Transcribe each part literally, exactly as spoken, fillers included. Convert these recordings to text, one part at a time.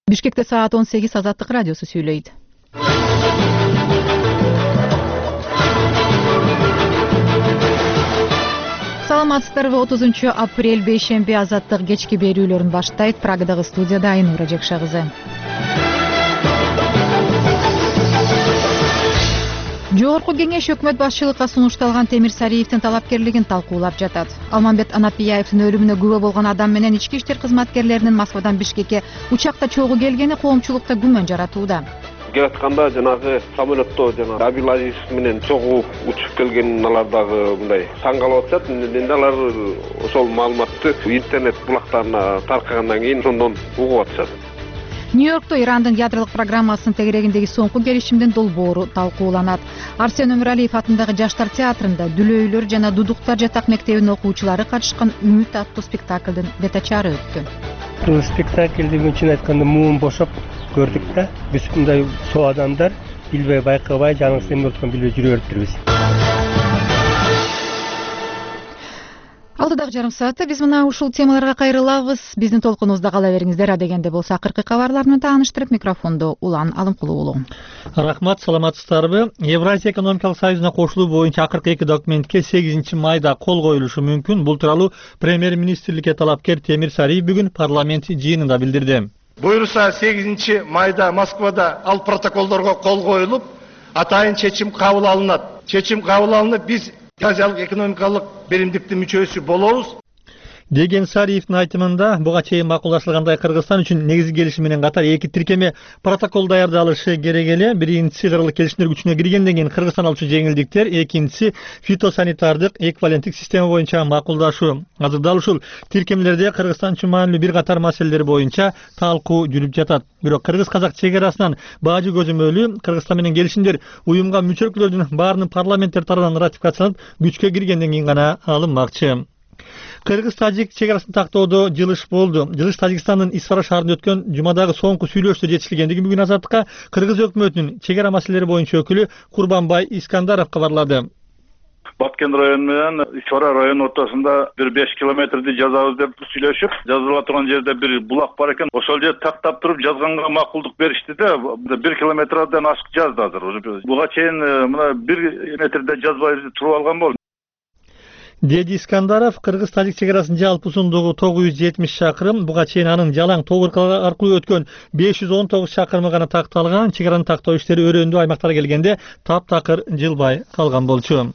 Бишкекте саат он сегиз Азаттык радиосу сүйлөйт. Саламатсыздарбы? отузунчу апрель бейшемби Азаттык кечки берүүлөрүн баштайт. Прагадагы студияда Айнура Жекша кызы. Жогорку кеңеш өкмөт башчылыкка сунушталган Темир Сариевдин талапкерлигин талкуулап жатат. Алмамбет Анапияевдин өлүмүнө күбө болгон адам менен ички иштер кызматкерлеринин Москвадан Бишкекке учакта чогуу келгени коомчулукта күмөн жаратууда. Келатканда жанагы самолетто жана Абилазиз менен чогуу учуп келген алар дагы мындай таң калып атышат. Менде алар ошол маалыматты интернет булактарына таркагандан кийин ошондон угуп атышат. Нью-Йоркто Ирандын ядролук программасынын тегерегиндеги соңку келишимдин долбоору талкууланат. Арсен Өмүралиев атындагы Жаштар театрында Дүлөйлөр жана Дудуктар жатак мектебинин окуучулары катышкан Үмүт аттуу спектаклдын бетачары өттү. Бул спектакльди чын айтканда муун бошоп көрдүк да. Биз мындай соо адамдар билбей байкабай жаныбызда эмне болуп билбей жүрө бериптирбиз. Алдыдагы жарым саатта биз мына ушул темаларга кайрылабыз. Биздин толкунубузда кала бериңиздер. Адегенде болсо акыркы кабарлар менен тааныштырып, микрофондо Улан Алымкулуу уулу. Рахмат, саламатсыздарбы? Евразия экономикалык союзуна кошулуу боюнча акыркы эки документке сегизинчи майда кол коюлушу мүмкүн. Бул тууралуу премьер-министрликке талапкер Темир Сариев бүгүн парламент жыйынында билдирди. Буйруса сегизинчи майда Москвада ал протоколдорго кол коюлуп, атайын чечим кабыл алынат. Чечим кабыл алынып, биз Евразиялык экономикалык беримдиктин мүчөсү болобуз деген Сариевдин айтымында буга чейин макулдашылгандай Кыргызстан үчүн негизги келишим менен катар эки тиркеме протокол даярдалышы керек эле. Биринчиси кыргызча келишимдер күчүнө киргенден кийин Кыргызстан алчу жеңилдиктер, экинчиси фитосанитардык эквиваленттик система боюнча макулдашуу. Азырда ушул тиркемелерде Кыргызстан үчүн маанилүү бир катар маселелер боюнча талкуу жүрүп жатат. Бирок кыргыз-казак чек арасынан баажы көзөмөлү Кыргызстан менен келишимдер уюмга мүчөлүктөрдүн баарынын парламенттер тарабынан ратификацияланып күчкө киргенден кийин гана алынмакчы. Кыргыз-Тажик чек арасын тактоодо жылыш болду. Жылыш Тажикстандын Исфара шаарында өткөн жумадагы соңку сүйлөшүүдө жетишилгендиги бүгүн Азаттыкка Кыргыз өкмөтүнүн чек ара маселелери боюнча өкүлү Курбанбай Искандаров кабарлады. Баткен району менен Исфара району ортосунда бир беш километрди жазабыз деп сүйлөшүп, жазыла турган жерде бир булак бар экен. Ошол жерди тактап туруп жазганга макулдук беришти да, бир километрден ашык жазды азыр. Буга чейин мына бир метрде жазбай туруп алган болду. Деди Искандаров, Кыргыз-Тажик чек арасынын жалпы узундугу тогуз жүз жетимиш шакырым, буга чейин анын жалаң тогуркалар аркылуу өткөн беш жүз он тогуз шакырымы гана такталган. Чек араны тактоо иштери өрөөндүү аймактарга келгенде таптакыр жылбай калган болчу.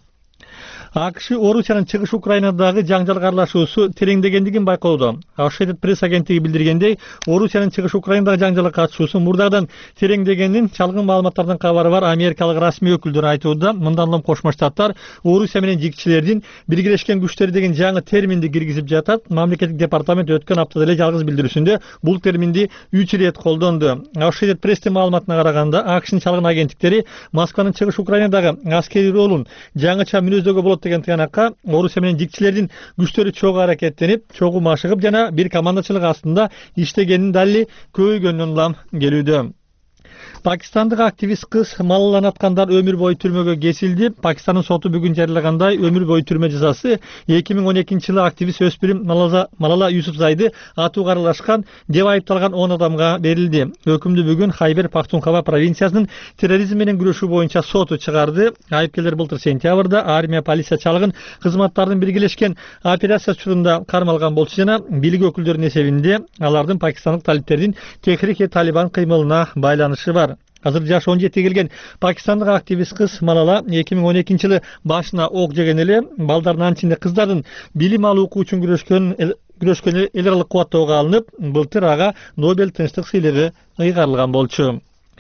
АКШ Орусиянын чыгыш Украинадагы жаңжалга аралашуусу тереңдегендигин байкоодо. Associated Press агенттиги билдиргендей, Орусиянын чыгыш Украинадагы жаңжалга катышуусу мурдагыдан тереңдегенин чалгын маалыматтардан кабары бар америкалык расмий өкүлдөр айтууда. Мындан улам Кошмо Штаттар Орусия менен жигчилердин биргелешкен күчтөр деген жаңы терминди киргизип жатат. Мамлекеттик департамент өткөн аптада эле жалгыз билдирүүсүндө бул терминди үч ирет колдонду. Associated Press маалыматына караганда, АКШнын чалгын агенттиктери Москванын чыгыш Украинадагы аскерий ролун жаңыча мүнөздөгө болот деген тыянакка Орусия менен жигчилердин күчтөрү чогуу аракеттенип, чогуу машыгып жана бир командачылык астында иштегенин дали көйгөндөн улам келүүдө. Пакистандык активист кыз Малала аткандар өмүр бою түрмөгө кесилди. Пакистандын соту бүгүн жарыялагандай өмүр бою түрмө жазасы эки миң он экинчи жылы активист өспүрүм Малала Юсуфзайды атууга аралашкан деп айыпталган он адамга берилди. Өкүмдү бүгүн Хайбер Пахтунхва провинциясынын терроризм менен күрөшүү боюнча соту чыгарды. Айыпкерлер былтыр сентябрда армия, полиция, чалгын кызматтардын биргелешкен операция учурунда кармалган болчу жана бийлик өкүлдөрүнүн эсебинде алардын пакистандык талиптердин Техрик-и-Талибан кыймылына байланышы бар. Азыр жашы он жетиге келген пакистандык активист кыз Малала эки миң он экинчи жылы башына ок жеген эле. Балдардын ичинде кыздардын билим алуу үчүн күрөшкөн күрөшкөн эл аралык кубаттоого алынып, былтыр ага Нобель тынчтык сыйлыгы ыйгарылган болчу.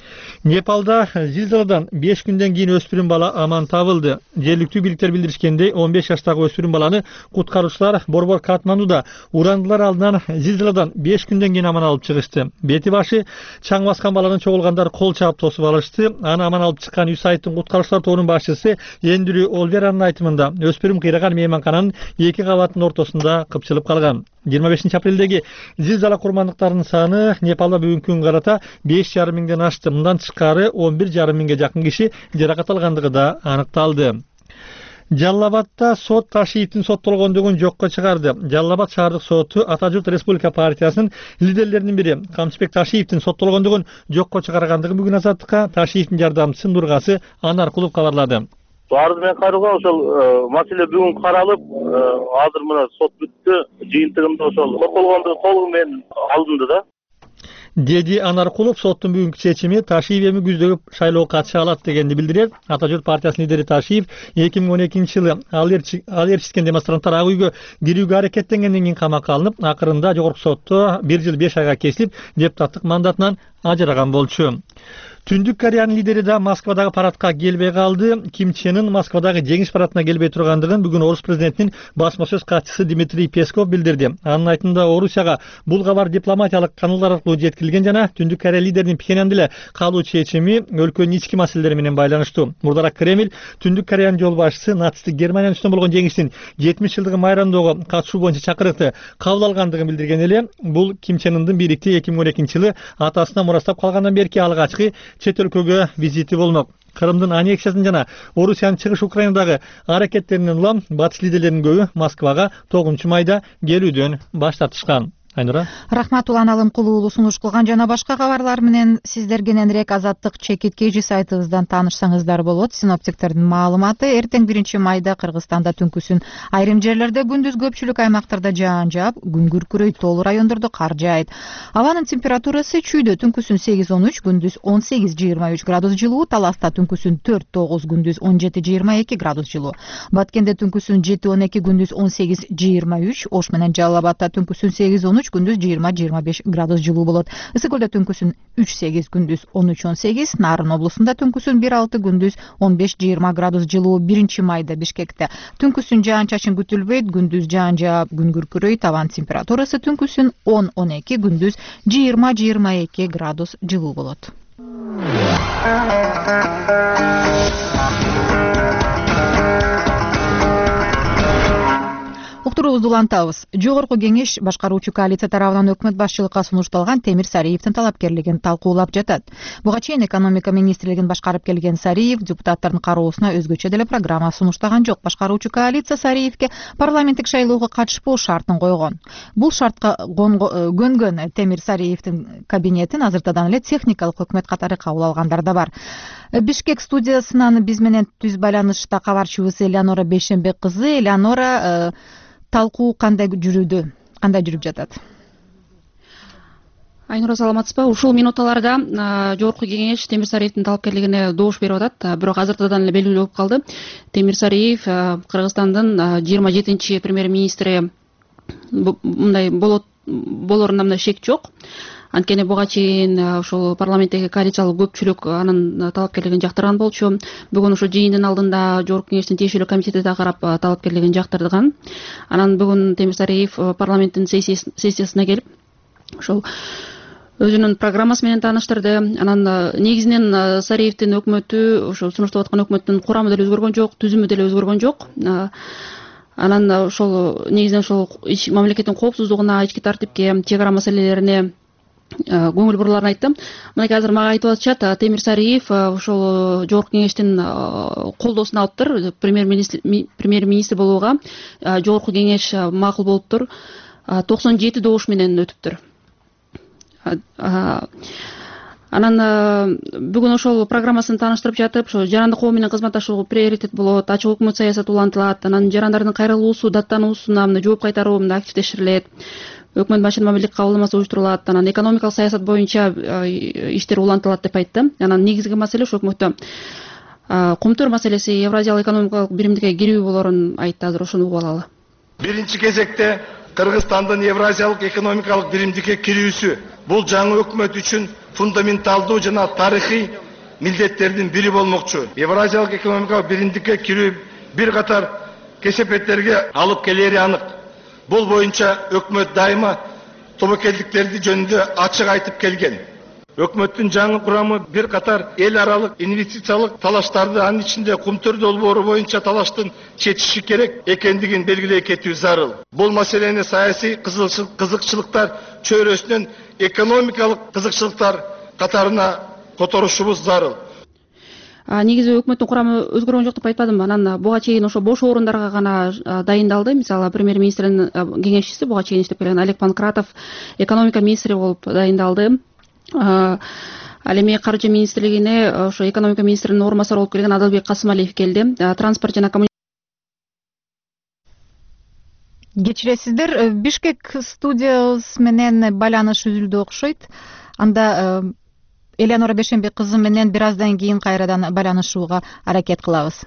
Непалда зилзаладан беш күндөн кийин өспүрүм бала аман табылды. Жергиликтүү бийликтер билдиришкендей, он беш жаштагы өспүрүм баланы куткаруучулар борбор Катмандуда урандылар алдынан зилзаладан беш күндөн кийин аман алып чыгышты. Бети башы чаң баскан баланын чогулгандар кол чаап тосуп алышты. Аны аман алып чыккан Юсайттын куткаруучулар тобунун башчысы Эндрю Олверанын айтымында, өспүрүм кыйраган мейманкананын эки кабатынын ортосунда кыпчылып калган. жыйырма бешинчи апрелдеги зилзала курмандыктарынын саны Непалда бүгүнкү күнгө карата беш жарым миңден ашты. Мындан тышкары он бир жарым миңге жакын киши жаракат алгандыгы да аныкталды. Жалал Абадда сот Ташиевдин соттолгондугун жокко чыгарды. Жалал Абад шаардык соту Ата журт Республика партиясынын лидерлеринин бири Камчыбек Ташиевдин соттолгондугун жокко чыгаргандыгын бүгүн Азаттыкка Ташиевдин жардамчысы Нургасы Анаркулов кабарлады. Арыз менен кайрылган ошол маселе бүгүн каралып, азыр мына сот бүттү. Жыйынтыгында ошол соттолгондугу толугу менен алынды да. Деди Анаркулов соттун бүгүнкү чечими Ташиев эми күздөгү шайлоого катыша алат дегенди билдирет. Ата журт партиясынын лидери Ташиев эки миң он экинчи жылы ал ээрчиткен демонстранттар ак үйгө кирүүгө аракеттенгенден кийин камакка алынып, акырында жогорку сотто бир жыл беш айга кесилип, депутаттык мандатынан ажыраган болчу. Түндүк Кореянын лидери да Москвадагы парадка келбей калды. Ким Чен Ын Москвадагы жеңиш парадына келбей тургандыгын бүгүн Орус президентинин басма сөз катчысы Дмитрий Песков билдирди. Анын айтымында Орусияга бул кабар дипломатиялык каналдар аркылуу жеткирилген жана Түндүк Корея лидеринин Пхеньянда эле калуу чечими өлкөнүн ички маселелери менен байланыштуу. Мурдараак Кремль Түндүк Кореянын жол башчысы нацисттик Германиянын үстүнөн болгон жеңиштин жетимиш жылдыгын майрамдоого катышуу боюнча чакырыкты кабыл алгандыгын билдирген эле. Бул Ким Чен Ындын бийликти эки миң он экинчи жылы атасына мурастап калгандан берки алгачкы чет өлкөгө визити болмок. Кырымдын аннексиясын жана Орусиянын чыгыш Украинадагы аракеттеринен улам батыш лидерлеринин көбү Москвага тогузунчу майда келүүдөн баш тартышкан. Айнура. Рахмат Улан Алымкулуу уулу сунуш кылган жана башка кабарлар менен сиздер кененирээк Азаттык чекит кей жи сайтыбыздан таанышсаңыздар болот. Синоптиктердин маалыматы эртең биринчи майда Кыргызстанда түнкүсүн айрым жерлерде, күндүз көпчүлүк аймактарда жаан жаап, күн күркүрөйт, тоолуу райондордо кар жаайт. Абанын температурасы чүйдө түнкүсүн сегиз он үч, күндүз он сегиз жыйырма үч градус жылуу, Таласта түнкүсүн төрт тогуз, күндүз он жети жыйырма эки градус жылуу. Баткенде түнкүсүн жети он эки, күндүз он сегиз жыйырма үч, Ош менен Жалал Абадта түнкүсүн сегиз он үч, күндүз жыйырма жыйырма беш градус жылуу болот. Ысык көлдө түнкүсүн үч сегиз, күндүз он үч он сегиз, Нарын облусунда түнкүсүн бир алты, күндүз он беш жыйырма градус жылуу. Биринчи майда Бишкекте түнкүсүн жаан чачын күтүлбөйт, күндүз жаан жаап, күн күркүрөйт, абан температурасы түнкүсүн он он эки, күндүз жыйырма жыйырма эки градус жылуу болот. Уктуруубузду улантабыз. Жогорку кеңеш башкаруучу коалиция тарабынан өкмөт башчылыкка сунушталган Темир Сариевдин талапкерлигин талкуулап жатат. Буга чейин экономика министрлигин башкарып келген Сариев депутаттардын кароосуна өзгөчө деле программа сунуштаган жок. Башкаруучу коалиция Сариевге парламенттик шайлоого катышпоо шартын койгон. Бул шартка көнгөн Темир Сариевдин кабинетин азыртадан эле техникалык өкмөт катары кабыл алгандар да бар. Бишкек студиясынан биз менен түз байланышта кабарчыбыз Элеонора Бейшенбек кызы. Элеонора, талкуу кандай жүрүүдө, кандай жүрүп жатат? Айнура, саламатсызбы? Ушул минуталарда жогорку кеңеш Темир Сариевдин талапкерлигине добуш берип атат. Бирок азыртадан эле белгилүү болуп калды. Темир Сариев Кыргызстандын жыйырма жетинчи премьер-министри мындай болоруна мындай шек жок. Анткени буга чейин ошол парламенттеги коалициялык көпчүлүк анын талапкерлигин жактырган болчу. Бүгүн ошо жыйындын алдында жогорку кеңештин тиешелүү комитети да карап талапкерлигин жактырган. Анан бүгүн Темир Сариев парламенттин сессиясына келип ошол өзүнүн программасы менен тааныштырды. Анан негизинен Сариевдин өкмөтү, ошол сунуштап аткан өкмөттүн курамы деле өзгөргөн жок, түзүмү деле өзгөргөн жок. Анан ошол негизинен ошол мамлекеттин коопсуздугуна, ички тартипке, чек ара маселелерине көңүл бурууларын айтты. Мынакей азыр мага айтып атышат, Темир Сариев ошол жогорку кеңештин колдоосун алыптыр, премьер-министр болууга жогорку кеңеш макул болуптур, токсон жети добуш менен өтүптүр. Анан бүгүн ошол программасын тааныштырып жатып, ошо жарандык коо менен кызматташуу приоритет болот, ачык өкмөт саясаты улантылат, анан жарандардын кайрылуусу, даттануусуна жооп кайтаруу активдештирилет. Өкмөт башчынын мамилдик кабылдамасы уюштурулат, анан экономикалык саясат боюнча иштер улантылат деп айтты. Анан негизги маселе ошо өкмөттө кумтөр маселеси, Евразиялык экономикалык биримдикке кирүү болорун айтты. Азыр ошону угуп алалы. Биринчи кезекте Кыргызстандын Евразиялык экономикалык биримдикке кирүүсү бул жаңы өкмөт үчүн фундаменталдуу жана тарыхый милдеттердин бири болмокчу. Евразиялык экономикалык биримдикке кирүү бир катар кесепеттерге алып келери анык. Бул боюнча өкмөт дайыма тобокелдиктерди жөнүндө ачык айтып келген. Өкмөттүн жаңы курамы бир катар эл аралык инвестициялык талаштарды, анын ичинде кумтөр долбоору боюнча талаштын чечиши керек экендигин белгилей кетүү зарыл. Бул маселени саясий кызыкчылыктар негизи өкмөттүн курамы өзгөргөн жок деп айтпадымбы? Анан буга чейин ошо бош орундарга гана дайындалды. Мисалы премьер-министрдин кеңешчиси буга чейин иштеп келген Олег Панкратов экономика министри болуп дайындалды. Ал эми каржы министрлигине ошо экономика министринин орун басары болуп келген Адалбек Касымалиев келди. Транспорт жана Кечиресиздер, Бишкек студиябыз менен байланыш үзүлдү окшойт. Анда Элеонора Бешенбек кызы менен бир аздан кийин кайрадан байланышууга аракет кылабыз.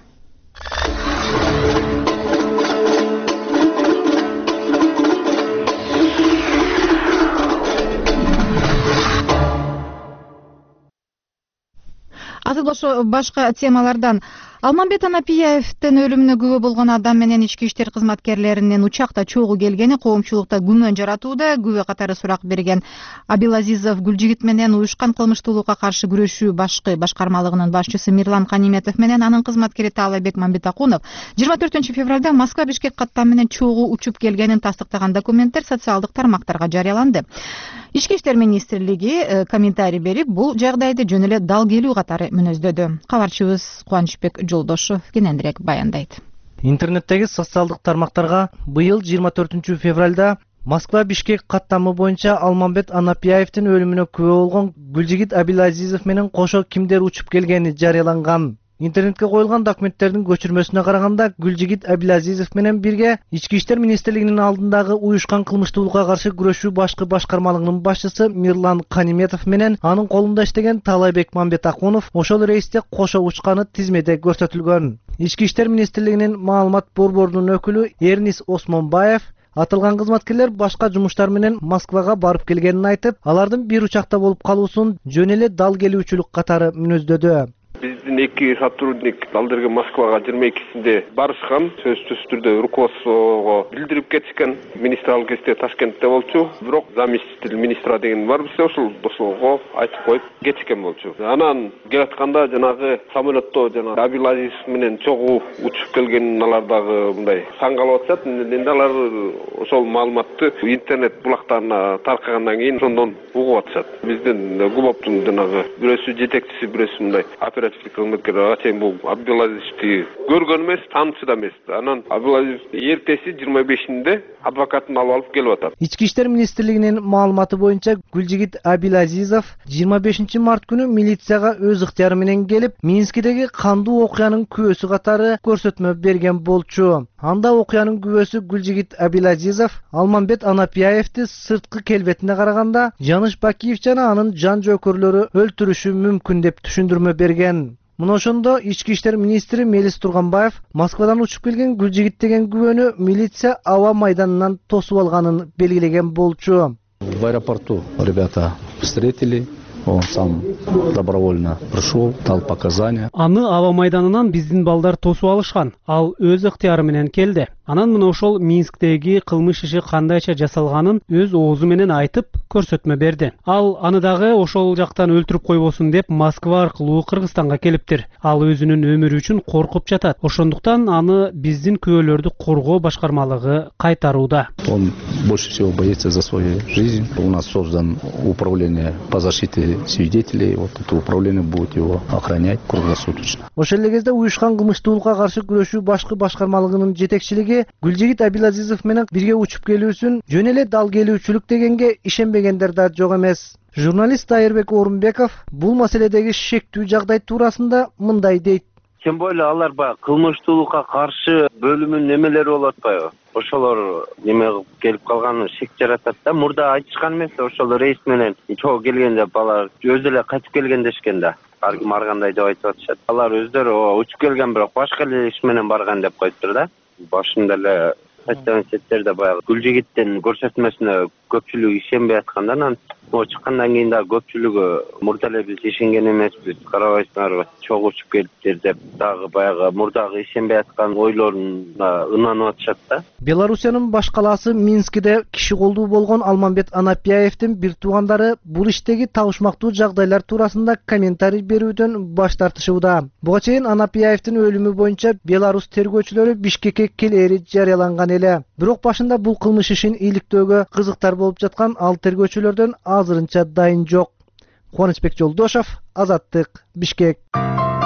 Азыр ошо башка темалардан Алмамбет Анапияевдин өлүмүнө күбө болгон адам менен ички иштер кызматкерлеринин учакта чогуу келгени коомчулукта күмөн жаратууда. Күбө катары сурак берген Абилазизов Гүлжигит менен уюшкан кылмыштуулукка каршы күрөшүү башкы башкармалыгынын башчысы Мирлан Каниметов менен анын кызматкери Таалайбек Мамбетакунов жыйырма төртүнчү февралда Москва Бишкек каттам менен чогуу учуп келгенин тастыктаган документтер социалдык тармактарга жарыяланды. Ички иштер министрлиги комментарий берип, бул жагдайды жөн эле дал келүү катары мүнөздөдү. Кабарчыбыз Кубанычбек Жолдошов кененирээк баяндайт. Интернеттеги социалдык тармактарга быйыл жыйырма төртүнчү февралда Москва Бишкек каттамы боюнча Алмамбет Анапияевдин өлүмүнө күбө болгон Гүлжигит Абилазизов менен кошо кимдер учуп келгени жарыяланган. Интернетке коюлган документтердин көчүрмөсүнө караганда Гүлжигит Абилазизов менен бирге Ички иштер министрлигинин алдындагы уюшкан кылмыштуулукка каршы күрөшүү башкы башкармалыгынын башчысы Мирлан Каниметов менен анын колунда иштеген Таалайбек Мамбетакунов ошол рейсте кошо учканы тизмеде көрсөтүлгөн. Ички иштер министрлигинин маалымат борборунун өкүлү Эрнис Осмонбаев атылган кызматкерлер башка жумуштар менен Москвага барып келгенин айтып, алардын бир учакта болуп калуусун жөн эле дал келүүчүлүк катары мүнөздөдү. Биздин эки сотрудник алдыргы Москвага жыйырма экисинде барышкан, сөзсүз түрдө руководствого билдирип кетишкен. Министрлик кезде Ташкентте болчу, бирок заместитель министра деген бар бизде, ошол ошого айтып коюп кетишкен болчу. Анан келатканда жанагы самолетто жана Абилазизов менен чогуу учуп келген алардагы мындай саңгалап атышат. Эми алар ошол маалыматты интернет булактарына таркагандан кийин ошондон угуп атышат. Биздин ГУБОПтун жанагы бирөөсү жетекчиси, бирөөсү мындай кызматкер ачайын бул Абилазизовду көргөн эмес, таанышы да эмес. Анан Абилазизов эртеси жыйырма бешинде адвокатын алып алып келип атат. Ички иштер министрлигинин маалыматы боюнча Гүлжигит Абилазизов жыйырма бешинчи март күнү милицияга өз ыктыяры менен келип, Минскидеги кандуу окуянын күбөсү катары көрсөтмө берген болчу. Анда окуянын күбөсү Гүлжигит Абилазизов Алмамбет Анапияевди сырткы келбетине караганда Жаныш Бакиев жана анын жан жөөкөрлөрү өлтүрүшү мүмкүн деп түшүндүрмө берген. Мына ошондо ички иштер министри Мелис Турганбаев Москвадан учуп келген Гүлжигит деген күбөнү милиция аба майданынан тосуп алганын белгилеген болчу. В аэропорту ребята встретили. Он сам добровольно пришел, дал показания. Аны аба майданынан биздин балдар тосуп алышкан. Ал өз ыктыяры менен келди. Анан мына ошол Минсктеги кылмыш иши кандайча жасалганын өз оозу менен айтып көрсөтмө берди. Ал аны дагы ошол жактан өлтүрүп койбосун деп Москва аркылуу Кыргызстанга келиптир. Ал өзүнүн өмүрү үчүн коркуп жатат. Ошондуктан аны биздин күбөлөрдү коргоо башкармалыгы кайтарууда. Он больше всего боится за свою жизнь. У нас создан управление по защите свидетелей. Вот это управление будет его охранять круглосуточно. Ошол эле кезде уюшкан кылмыштуулукка каршы күрөшүү башкы башкармалыгынын жетекчилиги Гүлжигит Абилазизов менен бирге учуп келүүсүн жөн эле дал келүүчүлүк дегенге ишенбегендер да жок эмес. Журналист Айырбек Орунбеков бул маселедеги шектүү жагдай туурасында мындай дейт. Тем более алар баягы кылмыштуулукка каршы бөлүмүнүн немелери болот атпайбы? Ошолор неме кылып келип калганы шек жаратат да. Мурда айтышкан эмес, ошол рейс менен чогуу келгенде балар өзү эле кайтып келген дешкен да. Ар ким ар кандай деп айтып атышат. Алар өздөрү учуп келген, бирок башка эле иш менен барган деп коюптур да. Башында эле кайткан четтерде баягы Гүлжигиттин көрсөтмөсүнө көпчүлүк ишенбей атканда, анан могу чыккандан кийин дагы көпчүлүгү мурда эле биз ишенген эмеспиз, карабайсыңарбы, чогуу учуп келиптир деп дагы баягы мурдагы ишенбей аткан ойлоруна ынанып атышат да. Белоруссиянын баш калаасы Минскиде киши колдуу болгон Алмамбет Анапияевдин бир туугандары бул иштеги табышмактуу жагдайлар туурасында комментарий берүүдөн баш тартышууда. Буга чейин Анапияевдин өлүмү боюнча Беларусь тергөөчүлөрү Бишкекке келери жарыяланган эле. Бирок башында бул кылмыш ишин иликтөөгө кызыктар болуп жаткан ал тергөөчүлөрдөн азырынча дайын жок. Кубанычбек Жолдошов, Азаттык, Бишкек.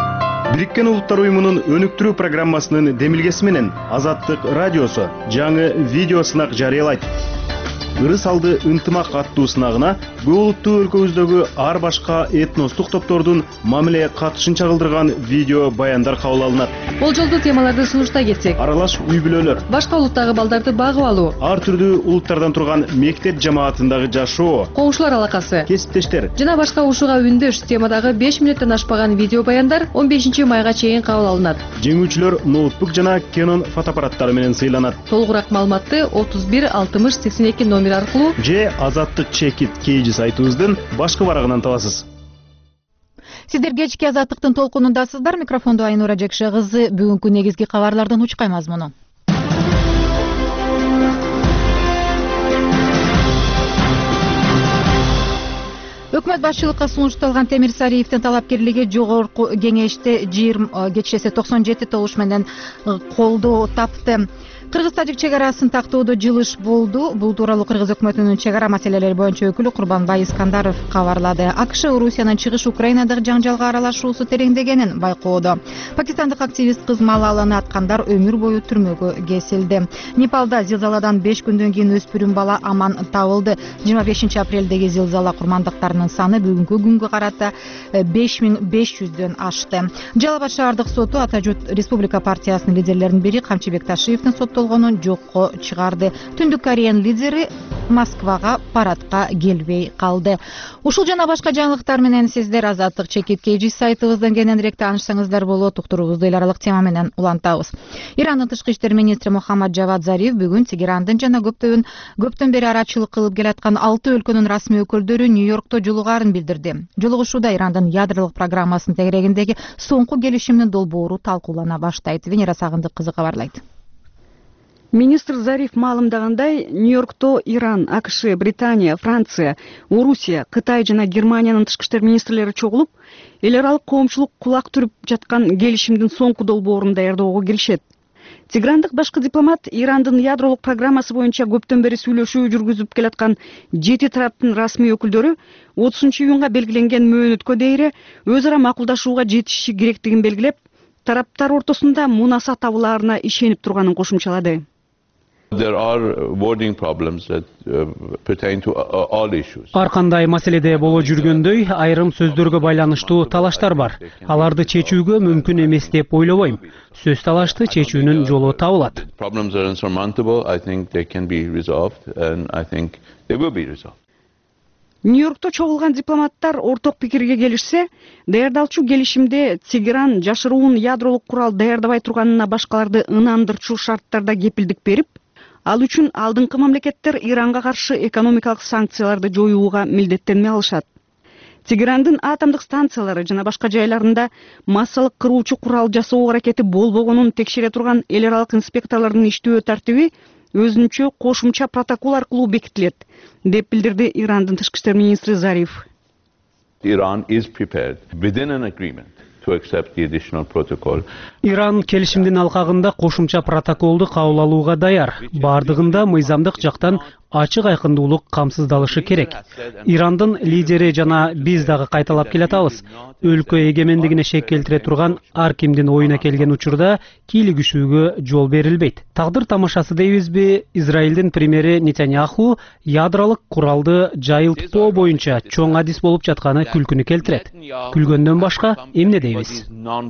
Бириккен Улуттар уюмунун өнүктүрүү программасынын демилгеси менен Азаттык радиосу жаңы видео сынак жарыялайт. Ырыс алды ынтымак аттуу сынагына көп улуттуу өлкөбүздөгү ар башка этностук топтордун мамиле катышын чагылдырган видео баяндар кабыл алынат. Болжолдуу темаларды сунуштай кетсек: аралаш үй бүлөлөр, башка улуттагы балдарды багып алуу, ар түрдүү улуттардан турган мектеп жамаатындагы жашоо, коңшулар алакасы, кесиптештер жана башка ушуга үндөш темадагы беш мүнөттөн ашпаган видео баяндар он бешинчи майга чейин кабыл алынат. Жеңүүчүлөр ноутбук жана Canon фотоаппараттары менен сыйланат. Толугураак маалыматты отуз бир алтымыш сексен эки номер аркылуу же Азаттык чекит кейжи сайтыбыздын башкы барагынан табасыз. Сиздер кечки Азаттыктын толкунундасыздар. Микрофондо Айнура Жекше кызы. Бүгүнкү негизги кабарлардын учкай мазмуну. Өкмөт башчылыкка сунушталган Темир Сариевдин талапкерлиги жогорку кеңеште жыйырма кечирсе токсон жети добуш менен колдоо тапты. Кыргыз-Тажик чек арасын тактоодо жылыш болду. Бул тууралуу Кыргыз өкмөтүнүн чек ара маселелери боюнча өкүлү Курбанбай Искандаров кабарлады. АКШ Орусиянын чыгыш Украинадагы жаңжалга аралашуусу тереңдегенин байкоодо. Пакистандык активист кыз Малаланы аткандар өмүр бою түрмөгө кесилди. Непалда зилзаладан беш күндөн кийин өспүрүм бала аман табылды. жыйырма бешинчи апрелдеги зилзала курмандыктарынын саны бүгүнкү күнгө карата беш миң беш жүздөн ашты. Жалал Абад шаардык соту Ата журт Республика партиясынын лидерлеринин бири Камчыбек Ташиевдин сот жокко чыгарды. Түндүк Кореянын лидери Москвага парадка келбей калды. Ушул жана башка жаңылыктар менен сиздер Азаттык чекит кейжи сайтыбыздан кененирээк таанышсаңыздар болот. Уктуруубузду эл аралык тема менен улантабыз. Ирандын тышкы иштер министри Мухаммад Жавад Зариф бүгүн Тегерандын жана көптөн көптөн бери арачылык кылып келаткан алты өлкөнүн расмий өкүлдөрү Нью-Йоркто жолугаарын билдирди. Жолугушууда Ирандын ядролук программасынын тегерегиндеги соңку келишимдин долбоору талкуулана баштайт. Венера Сагындык кызы кабарлайт. Министр Зариф маалымдагандай, Нью-Йоркто Иран, АКШ, Британия, Франция, Орусия, Кытай жана Германиянын тышкы иштер министрлери чогулуп, эл аралык коомчулук кулак түрүп жаткан келишимдин соңку долбоорун даярдоого киришет. Тегерандык башкы дипломат Ирандын ядролук программасы боюнча көптөн бери сүйлөшүү жүргүзүп келаткан жети тараптын расмий өкүлдөрү отузунчу июнга белгиленген мөөнөткө дейре өз ара макулдашууга жетишиши керектигин белгилеп, тараптар ортосунда мунаса табылаарына ишенип турганын кошумчалады. There are wording problems that uh, pertain to uh, all issues. Ар кандай маселеде боло жүргөндөй, айрым сөздөргө байланыштуу талаштар бар. Аларды чечүүгө мүмкүн эмес деп ойлобойм. Сөз талашты чечүүнүн жолу табылат. Problems are insurmountable. I think they can be resolved and I think they will be resolved. Нью-Йоркто чогулган дипломаттар орток пикирге келишсе, даярдалчу келишимде Тегеран жашыруун ядролук курал даярдабай турганына башкаларды ынандырчу шарттарда кепилдик берип, ал үчүн алдыңкы мамлекеттер Иранга каршы экономикалык санкцияларды жоюуга милдеттенме алышат. Тегерандын атомдук станциялары жана башка жайларында массалык кыруучу курал жасоо аракети болбогонун текшере турган эл аралык инспекторлордун иштөө тартиби өзүнчө кошумча протокол аркылуу бекитилет, деп билдирди Ирандын тышкы иштер министри Зариф. Iran is prepared within an agreement to accept the additional protocol. Иран келишимдин алкагында кошумча протоколду кабыл алууга даяр. Бардыгында мыйзамдык жактан ачык айкындуулук камсыздалышы керек. Ирандын лидери жана биз дагы кайталап келатабыз. Өлкө эгемендигине шек келтире турган ар кимдин оюна келген учурда кийлигишүүгө жол берилбейт. Тагдыр тамашасы дейбизби? Израилдин премьери Нетаньяху ядролук куралды жайылтпоо боюнча чоң адис болуп жатканы күлкүнү келтирет. Күлгөндөн башка эмне дейбиз?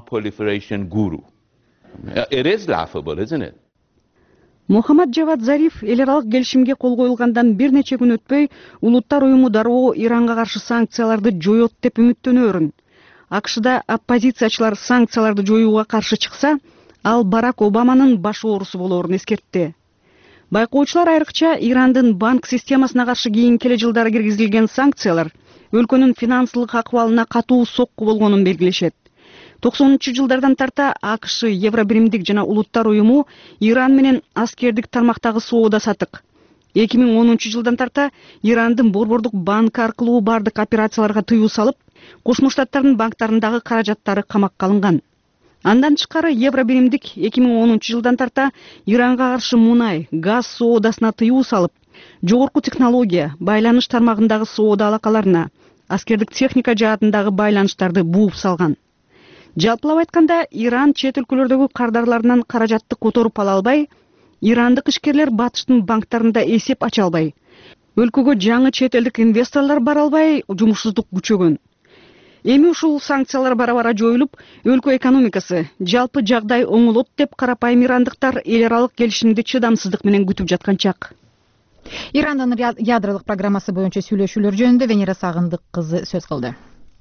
It is laughable, isn't it? Мухаммад Жавад Зариф эл аралык келишимге кол коюлгандан бир нече күн өтпөй, Улуттар уюму дароо Иранга каршы санкцияларды жоет деп үмүттөнөөрүн. АКШда оппозициячылар санкцияларды жоюуга каршы чыкса, ал Барак Обаманын баш оорусу болоорун эскертти. Байкоочулар айрыкча Ирандын банк системасына каршы кийинки эле жылдары киргизилген санкциялар өлкөнүн финансылык акыбалына катуу сокку болгонун белгилешет. токсонунчу жылдардан тарта АКШ, Евробиримдик жана Улуттар уюму Иран менен аскердик тармактагы соода сатык. эки миң онунчу жылдан тарта Ирандын борбордук банк аркылуу бардык операцияларга тыюу салып, Кошмо Штаттардын банктарындагы каражаттары камакка алынган. Андан тышкары Евробиримдик эки миң онунчу жылдан тарта Иранга каршы мунай, газ соодасына тыюу салып, жогорку технология, байланыш тармагындагы соода алакаларына, аскердик техника жаатындагы байланыштарды бууп салган. Жалпылап айтканда, Иран чет өлкөлөрдөгү кардарларынан каражатты которуп ала албай, ирандык ишкерлер батыштын банктарында эсеп ача албай, өлкөгө жаңы чет элдик инвесторлор бара албай, жумушсуздук күчөгөн. Эми ушул санкциялар бара-бара жоюлуп, өлкө экономикасы, жалпы жагдай оңолот деп карапайым ирандыктар эл аралык келишимди чыдамсыздык менен күтүп жаткан чак. Ирандын ядролук программасы боюнча сүйлөшүүлөр жөнүндө Венера Сагындык кызы сөз кылды.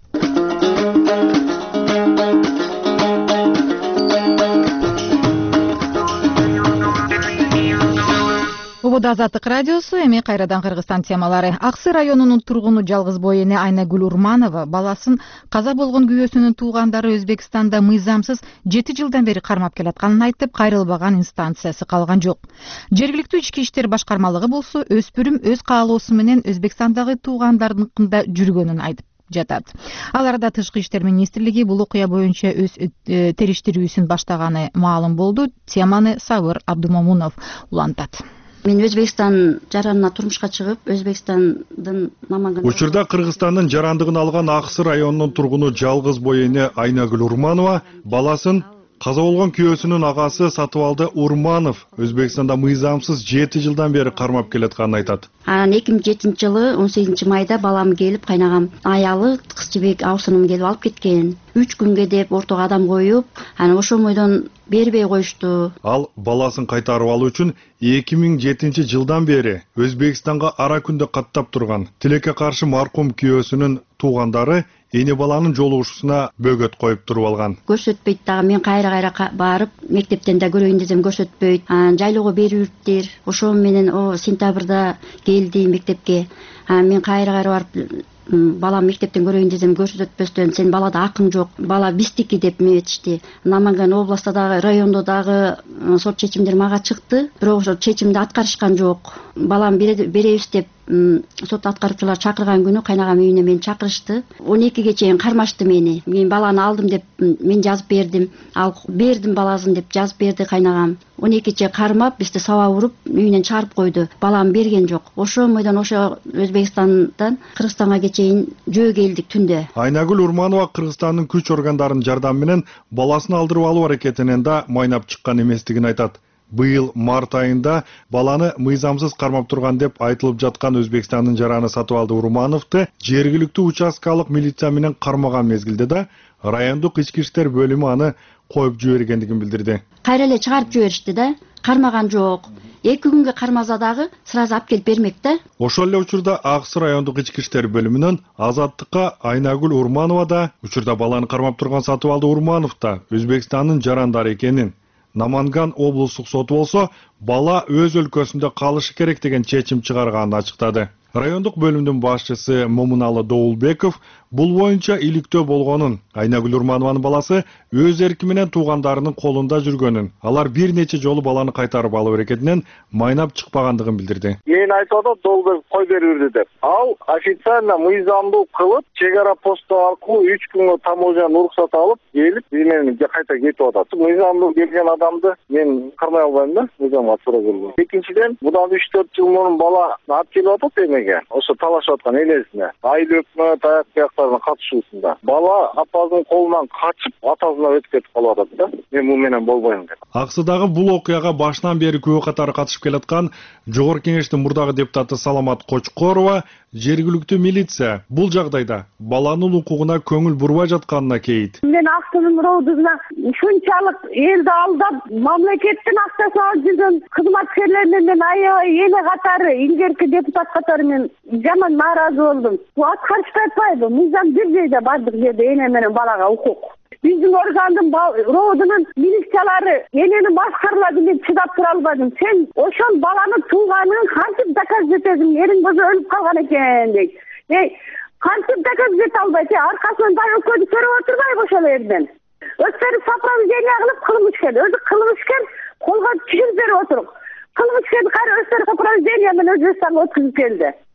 Убуда Азаттык радиосу, эми кайрадан Кыргызстан темалары. Аксы районунун тургуну жалгыз бой эне Айнагүл Урманова баласын каза болгон күйөөсүнүн туугандары Өзбекстанда мыйзамсыз жети жылдан бери кармап келатканын айтып, кайрылбаган инстанциясы калган жок. Жергиликтүү ички иштер башкармалыгы болсо, өспүрүм өз каалоосу менен Өзбекстандагы туугандарыныкында жүргөнүн айтып жатат. Ал арада Тышкы иштер министрлиги бул окуя боюнча өз териштирүүсүн баштаганы маалым болду. Теманы Сабыр Абдумомунов улантат. Мен Өзбекстан жаранына турмушка чыгып, Өзбекстандын намагын Учурда Кыргызстандын жарандыгын алган Аксы районунун тургуну жалгыз бой эне Айнагүл Урманова баласын каза болгон күйөөсүнүн агасы Сатыбалды Урманов Өзбекстанда мыйзамсыз жети жылдан бери кармап келатканын айтат. Анан эки миң жетинчи жылы он сегизинчи майда балам келип, кайнагам аялы кыз жибек Авсынын келип алып кеткен. үч күнгө деп ортого адам коюп, анан ошол бойдон бербей коюшту. Ал баласын кайтарып алуу үчүн эки миң жетинчи жылдан бери Өзбекстанга ара күндө каттап турган. Тилекке каршы маркум күйөөсүнүн туугандары эне баланын жолугушуусуна бөгөт коюп туруп алган. Көрсөтпөйт дагы, мен кайра-кайра барып, мектептен да көрөйүн десем көрсөтпөйт. Анан жайлоого бериптир. Ошол менен о сентябрда келди мектепке. Анан мен кайра-кайра барып балам мектептен көрөйүн десем көрсөтпөстөн сен балада акың жок, бала биздики деп метишти. Наманган областта дагы, райондо дагы сот чечимдер мага чыкты, бирок ошол чечимди аткарышкан жок. Балам беребиз деп сот аткаруучулар чакырган күнү кайнагам үйүнө мени чакырышты. он экиге чейин кармашты мени. Мен баланы алдым деп мен жазып бердим. Ал бердим баласын деп жазып берди кайнагам. он экиче кармап, бизди саба уруп, үйүнөн чыгарып койду. Балам берген жок. Ошол бойдон ошо Өзбекстандан Кыргызстанга чейин жөө келдик түндө. Айнагүл Урманова Кыргызстандын күч органдарынын жардамы менен баласын алдырып алуу аракетинен да майнап чыккан эместигин айтат. Быйыл март айында баланы мыйзамсыз кармап турган деп айтылып жаткан Өзбекстандын жараны Сатыбалды Урмановду жергиликтүү участкалык милиция менен кармаган мезгилде да райондук ички иштер бөлүмү аны коюп жибергендигин билдирди. Кайра эле чыгарып жиберишти да, кармаган жок. эки күнгө кармаса дагы сразу алып келип бермек да. Ошол эле учурда Аксы райондук ички иштер бөлүмүнөн Азаттыкка Айнагүл Урманова да учурда баланы кармап турган Сатыбалды Урманов да Өзбекстандын жарандары экенин, Наманган облустук соту болсо бала өз өлкөсүндө калышы керек деген чечим чыгарганын ачыктады. Райондук бөлүмдүн башчысы Момуналы Доулбеков бул боюнча иликтөө болгонун, Айнагүл Урманованын баласы өз эрки менен туугандарынын колунда жүргөнүн, алар бир нече жолу баланы кайтарып алуу аракетинен майнап чыкпагандыгын билдирди. Мен айтып атат Доулбеков кой бериверди деп. Ал официально мыйзамдуу кылып, чек ара посту аркылуу үч күнгө таможнядан уруксат алып, келип, менен кайта кетип атат. Мыйзамдуу келген адамды мен кармай албайм да, мыйзамга туура келген. Экинчиден, мындан үч төрт жыл мурун бала алып келип атат эмеге? Ошо талашып аткан элесине. Айыл өкмөт аяк бияктардын катышуусунда. Бала апасынын колунан качып, атасына өтүп кетип калып атат да. Мен бул менен болбойм деп. Аксыдагы бул окуяга башынан бери күбө катары катышып келаткан Жогорку Кеңештин мурдагы депутаты Саламат Кочкорова жергиликтүү милиция бул жагдайда баланын укугуна көңүл бурбай жатканына кейит. Мен Аксынын роодуна ушунчалык элди алдап, мамлекеттин акчасын алып жүргөн кызматкерлеринен мен аябай эне катары, илгерки депутат катары мен жаман нааразы болдум. Бул аткарышпай атпайбы? Мыйзам бир жерде бардык жерде эне менен балага укук. Биздин органдын роодунун милициялары энени башкарылады деп чыдап тура албадым. Сен ошол баланы тууганын кантип доказать этесиң? Эриң кызы өлүп калган экен дейт. Эй, кантип доказать эте албайт? Аркасынан дай өкөдү көрүп отурбайбы ошол жерден? Өздөрү сопровождение кылып кылмышкер, өзү кылмышкер колго түшүрүп берип отурук. Кылмышкерди кайра өздөрү сопровождение менен Өзбекстанга өткүзүп келди.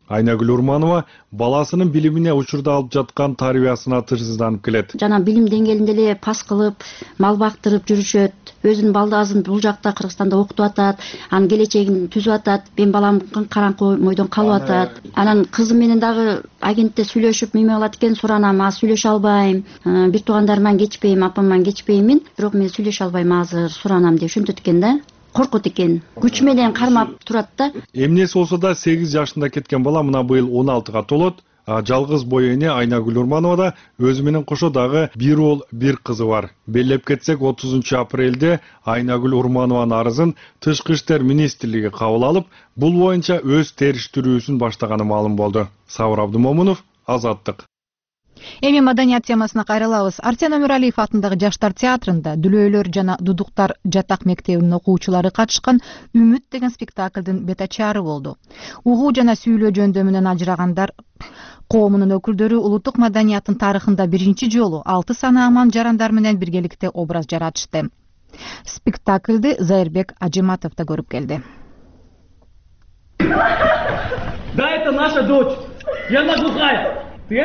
Айнагүл Урманова баласынын билимине учурда алып жаткан тарбиясына тынчсызданып келет. Жана билим деңгээлинде эле пас кылып, мал бактырып жүрүшөт. Өзүнүн балдазын бул жакта Кыргызстанда окутуп атат, анын келечегин түзүп атат. Мен балам караңкы мойдон калып атат. Анан кызым менен дагы агентте сүйлөшүп неме кылат экен, суранам, а сүйлөшө албайм. Бир туугандарыман кечпейм, апаман кечпеймин, бирок мен сүйлөшө албайм азыр, суранам деп ошентет экен да. Коркут экен. Күч менен кармап турат да. Эмнеси болсо да сегиз жашында кеткен бала мына быйыл он алтыга толот. Жалгыз бой эне Айнагүл Урманова да өзү менен кошо дагы бир уул, бир кызы бар. Белгилеп кетсек, отузунчу апрелде Айнагүл Урманованын арызын Тышкы иштер министрлиги кабыл алып, бул боюнча өз териштирүүсүн баштаганы маалым болду. Сабыр Абдымомунов, Азаттык. Эми маданият темасына кайрылабыз. Арсен Өмүралиев атындагы Жаштар театрында Дүлөйлөр жана Дудуктар жатак мектебинин окуучулары катышкан Үмүт деген спектаклдын бет ачаары болду. Угуу жана сүйлөө жөндөмүнөн ажырагандар коомунун өкүлдөрү улуттук маданияттын тарыхында биринчи жолу алты саны аман жарандар менен биргеликте образ жаратышты. Спектаклды Зайырбек Ажиматов да көрүп келди. Да, это наша дочь. И она глухая.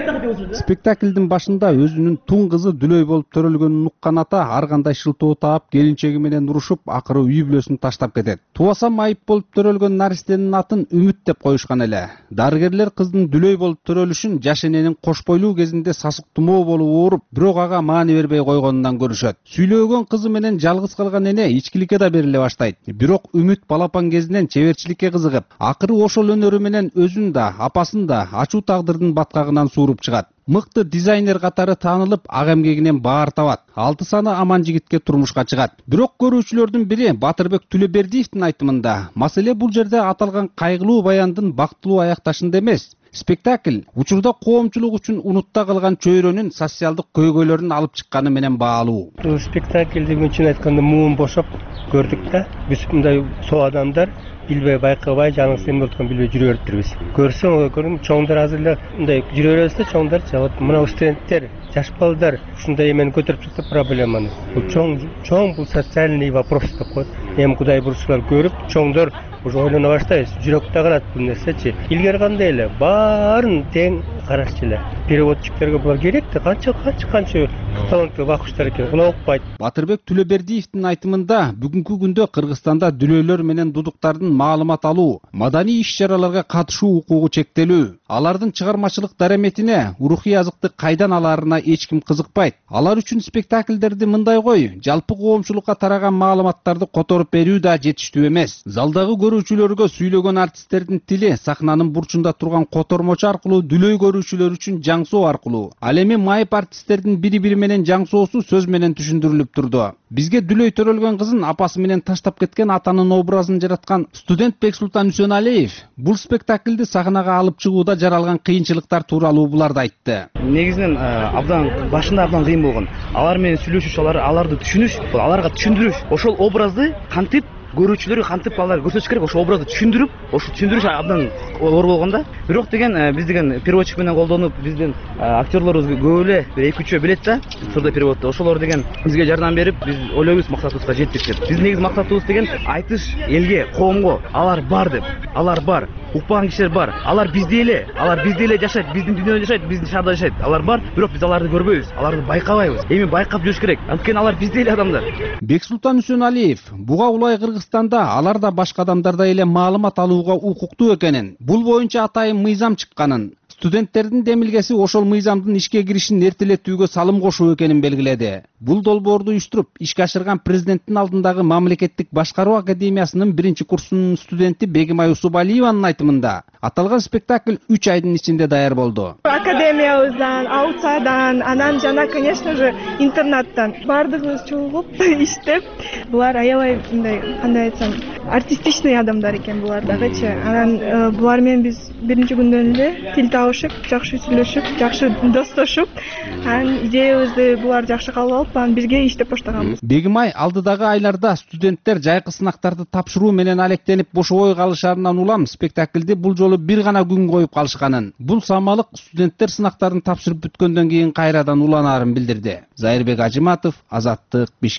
Спектаклдин башында өзүнүн тун кызы Дүлөй болуп төрөлгөнүн уккан ата ар кандай шылтоо таап, келинчеги менен урушуп, акыры үй бүлөсүн таштап кетет. Тубасам айып болуп төрөлгөн наристенин атын Үмүт деп коюшкан эле. Дарыгерлер кыздын Дүлөй болуп төрөлүшүн жаш эненин кош бойлуу кезинде сасык тумоо болуп ооруп, бирок ага маани бербей койгонунан көрүшөт. Сүйлөгөн кызы менен жалгыз калган эне ичкиликке да бериле баштайт. Бирок Үмүт балапан кезинен чеберчиликке кызыгып, акыры ошол өнөрү менен өзүн да, апасын да ачуу тагдырдын баткагынан сууруп чыгат. Мыкты дизайнер катары таанылып, ак эмгегинен баар табат. Алты саны аман жигитке турмушка чыгат. Бирок көрүүчүлөрдүн бири Батырбек Түлөбердиевдин айтымында, маселе бул жерде аталган кайгылуу баяндын бактылуу аякташында эмес. Спектакль учурда коомчулук үчүн унутта калган чөйрөнүн социалдык көйгөйлөрүн алып чыкканы менен баалуу. Бул спектакльди мынча айтканда муун бошоп көрдүк да. Биз мындай соо адамдар билбей байкабай жаныбыз эме болуп билбей жүрө бериптирбиз. Көрсөң, көрүм чоңдар азыр эле мындай жүрө беребиз да, чоңдар жагат мына студенттер, жаш балдар ушундай эмени көтөрүп чыкты проблеманы. Бул чоң чоң бул социальный вопрос деп коет. Эми Кудай бурчулар көрүп, чоңдор уже ойлоно баштайбыз. Жүрөктө калат бул нерсечи. Илгери кандай эле баарын тең карашчу эле. Переводчиктерге булар керек да, канча канча канча таланттуу бакыштар экен, буну укпайт. Батырбек Түлөбердиевдин айтымында, бүгүнкү күндө Кыргызстанда дүлөйлөр менен дудуктардын маалымат алуу, маданий иш-чараларга катышуу укугу чектелүү. Алардын чыгармачылык дараметине, рухий азыкты кайдан алаарына эч ким кызыкпайт. Алар үчүн спектакльдерди мындай кой, жалпы коомчулукка тараган маалыматтарды которуп берүү да жетиштүү эмес. Залдагы көрүүчүлөргө сүйлөгөн артисттердин тили сахнанын бурчунда турган котормочу аркылуу дүлөй көрүүчүлөр үчүн жаңсоо аркылуу. Ал эми майып артисттердин бири-бири менен жаңсоосу сөз менен түшүндүрүлүп турду. Бизге Дүлөй төрөлгөн кызын апасы менен таштап кеткен атанын образын жараткан студент Бексултан Үсөналиев бул спектакльди сахнага алып чыгууда жаралган кыйынчылыктар тууралуу буларды айтты. Негизинен абдан башында абдан кыйын болгон. Алар менен сүйлөшүш, аларды түшүнүш, аларга түшүндүрүш, ошол образды кантип көрүүчүлөргө кантип алар көрсөтүш керек, ошол образды түшүндүрүп, ошо түшүндүрүш абдан оор болгон да. Бирок деген биз деген переводчик менен колдонуп, биздин актерлорубуз көп эле бир эки үчөө билет да, сурдопереводду. Ошолор деген бизге жардам берип, биз ойлойбуз максатыбызга жеттик деп. Биздин негизи максатыбыз деген айтыш элге, коомго, алар бар деп. Алар бар. Укпаган кишилер бар. Алар бизде эле, алар бизде эле жашайт, биздин дүйнөдө жашайт, биздин шаарда жашайт. Алар бар, бирок биз аларды көрбөйбүз, аларды байкабайбыз. Эми байкап жүрүш керек. Анткени алар бизде эле адамдар. Бексултан Үсөналиев буга улай Кыргызстанда алар да башка адамдардай эле маалымат алууга укуктуу экенин, бул боюнча атайын мыйзам чыкканын, студенттердин демилгеси ошол мыйзамдын ишке киришин эртелетүүгө салым кошуу экенин белгиледи. Бул долбоорду уюштуруп ишке ашырган президенттин алдындагы мамлекеттик башкаруу академиясынын биринчи курсунун студенти Бегимай Усубалиеванын айтымында, аталган спектакль үч айдын ичинде даяр болду. Академиябыздан, аутсайдан, анан жана, конечно же, интернаттан бардыгыбыз чогулуп иштеп, булар аябай мындай, кандай айтсам, артистичный адамдар экен булар дагычы. Анан булар менен биз биринчи күндөн эле тил табышып, жакшы сүйлөшүп, жакшы достошуп, анан идеябызды булар жакшы кабыл алып, анан бизге иштеп баштаганбыз. Бегимай алдыдагы айларда студенттер жайкы сынактарды тапшыруу менен алектенип бошобой калышарынан улам спектакльди бул жолу бир гана күн коюп калышканын, бул самалык студенттер сынактарын тапшырып бүткөндөн кийин кайрадан уланаарын билдирди. Зайырбек Ажиматов, Азаттык, Бишкек.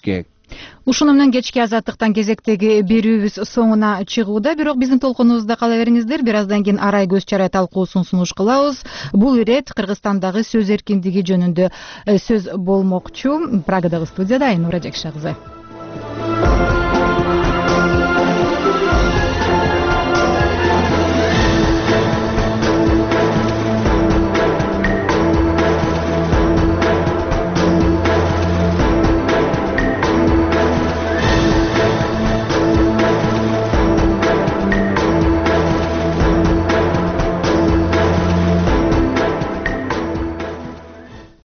Ушуну менен кечки азаттыктан кезектеги берүүбүз соңуна чыгууда, бирок биздин толкунубузда кала бериңиздер. Бир аздан кийин арай көз чарай талкуусун сунуш кылабыз. Бул ирет Кыргызстандагы сөз эркиндиги жөнүндө сөз болмокчу. Прагадагы студияда Айнура Жакша кызы.